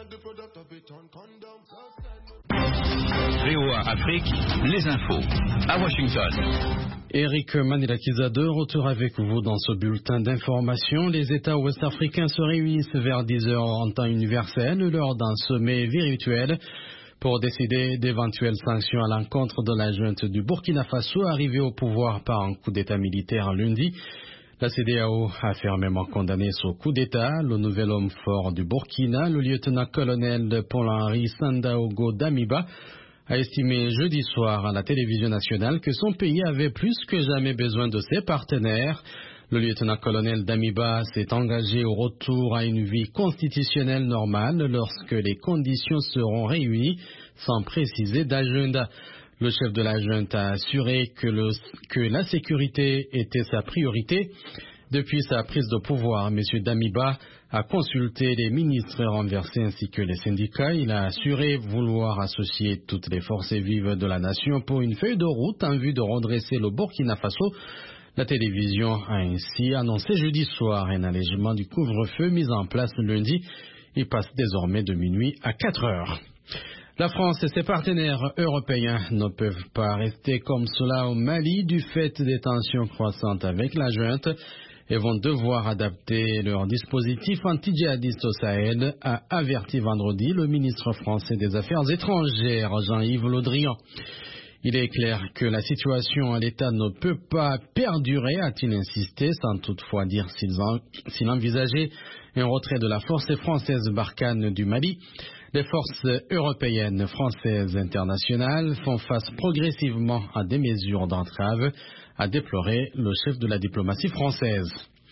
VOA Afrique, les infos à Washington. Eric Manilakiza de retour avec vous dans ce bulletin d'information. Les États ouest-africains se réunissent vers 10h en temps universel lors d'un sommet virtuel pour décider d'éventuelles sanctions à l'encontre de la junte du Burkina Faso arrivée au pouvoir par un coup d'État militaire lundi. La CEDEAO a fermement condamné ce coup d'État. Le nouvel homme fort du Burkina, le lieutenant-colonel Paul-Henri Sandaogo Damiba, a estimé jeudi soir à la télévision nationale que son pays avait plus que jamais besoin de ses partenaires. Le lieutenant-colonel Damiba s'est engagé au retour à une vie constitutionnelle normale lorsque les conditions seront réunies, sans préciser d'agenda. Le chef de la junte a assuré que la sécurité était sa priorité. Depuis sa prise de pouvoir, M. Damiba a consulté les ministres renversés ainsi que les syndicats. Il a assuré vouloir associer toutes les forces vives de la nation pour une feuille de route en vue de redresser le Burkina Faso. La télévision a ainsi annoncé jeudi soir un allègement du couvre-feu mis en place lundi. Il passe désormais de minuit à 4 heures. La France et ses partenaires européens ne peuvent pas rester comme cela au Mali du fait des tensions croissantes avec la junte et vont devoir adapter leur dispositif anti-djihadiste au Sahel, a averti vendredi le ministre français des Affaires étrangères, Jean-Yves Le Drian. Il est clair que la situation à l'État ne peut pas perdurer, a-t-il insisté, sans toutefois dire s'il envisageait un retrait de la force française Barkhane du Mali. Les forces européennes, françaises, internationales font face progressivement à des mesures d'entrave, a déploré le chef de la diplomatie française.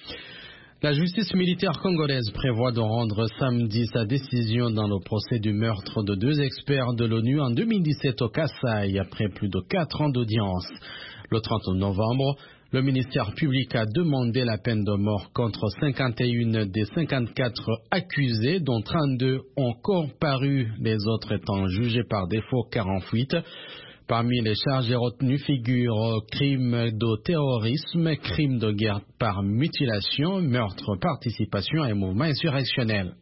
La justice militaire congolaise prévoit de rendre samedi sa décision dans le procès du meurtre de 2 experts de l'ONU en 2017 au Kasaï, après plus de 4 ans d'audience. Le 30 novembre, le ministère public a demandé la peine de mort contre 51 des 54 accusés, dont 32 ont comparu, les autres étant jugés par défaut car en fuite. Parmi les charges retenues figurent crimes de terrorisme, crimes de guerre par mutilation, meurtre, participation à un mouvement insurrectionnel.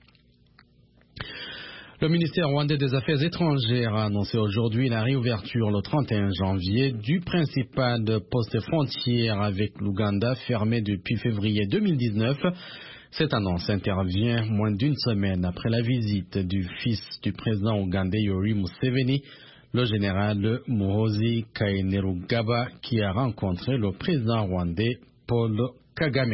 Le ministère rwandais des Affaires étrangères a annoncé aujourd'hui la réouverture le 31 janvier du principal poste frontière avec l'Ouganda fermé depuis février 2019. Cette annonce intervient moins d'une semaine après la visite du fils du président ougandais Yoweri Museveni, le général Muhoozi Kainerugaba, qui a rencontré le président rwandais Paul Kagame.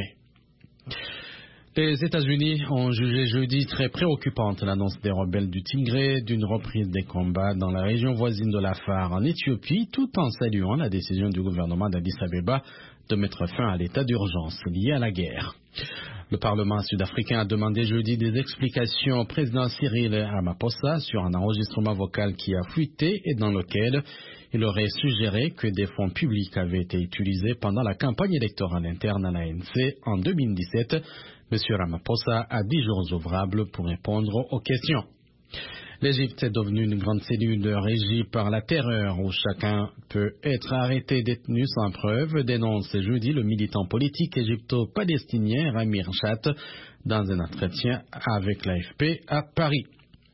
Les États-Unis ont jugé jeudi très préoccupante l'annonce des rebelles du Tigré d'une reprise des combats dans la région voisine de l'Afar en Éthiopie, tout en saluant la décision du gouvernement d'Addis Abeba de mettre fin à l'état d'urgence lié à la guerre. Le Parlement sud-africain a demandé jeudi des explications au président Cyril Ramaphosa sur un enregistrement vocal qui a fuité et dans lequel il aurait suggéré que des fonds publics avaient été utilisés pendant la campagne électorale interne à l'ANC en 2017. M. Ramaphosa a 10 jours ouvrables pour répondre aux questions. L'Égypte est devenue une grande cellule régie par la terreur où chacun peut être arrêté, détenu sans preuve, dénonce jeudi le militant politique égypto-palestinien Rami Rchat dans un entretien avec l'AFP à Paris.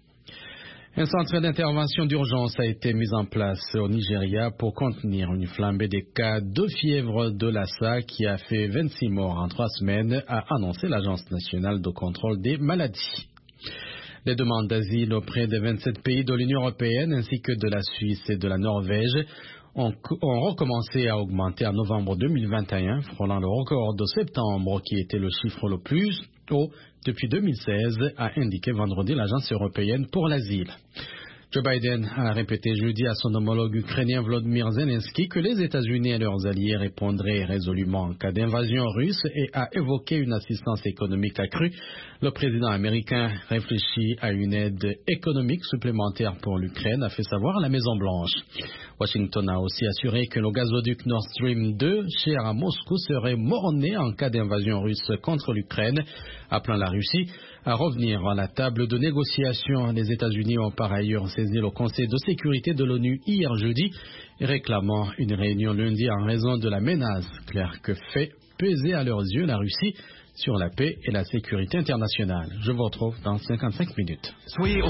Un centre d'intervention d'urgence a été mis en place au Nigeria pour contenir une flambée des cas de fièvre de Lassa qui a fait 26 morts en 3 semaines, a annoncé l'Agence nationale de contrôle des maladies. Les demandes d'asile auprès des 27 pays de l'Union européenne ainsi que de la Suisse et de la Norvège ont recommencé à augmenter en novembre 2021, frôlant le record de septembre qui était le chiffre le plus haut depuis 2016, a indiqué vendredi l'Agence européenne pour l'asile. Joe Biden a répété jeudi à son homologue ukrainien Volodymyr Zelensky que les États-Unis et leurs alliés répondraient résolument en cas d'invasion russe et a évoqué une assistance économique accrue. Le président américain réfléchit à une aide économique supplémentaire pour l'Ukraine, a fait savoir la Maison-Blanche. Washington a aussi assuré que le gazoduc Nord Stream 2, cher à Moscou, serait mort-né en cas d'invasion russe contre l'Ukraine, appelant la Russie à revenir à la table de négociation. Les États-Unis ont par ailleurs saisi le Conseil de sécurité de l'ONU hier jeudi, réclamant une réunion lundi en raison de la menace claire que fait peser à leurs yeux la Russie sur la paix et la sécurité internationale. Je vous retrouve dans 55 minutes. Soyez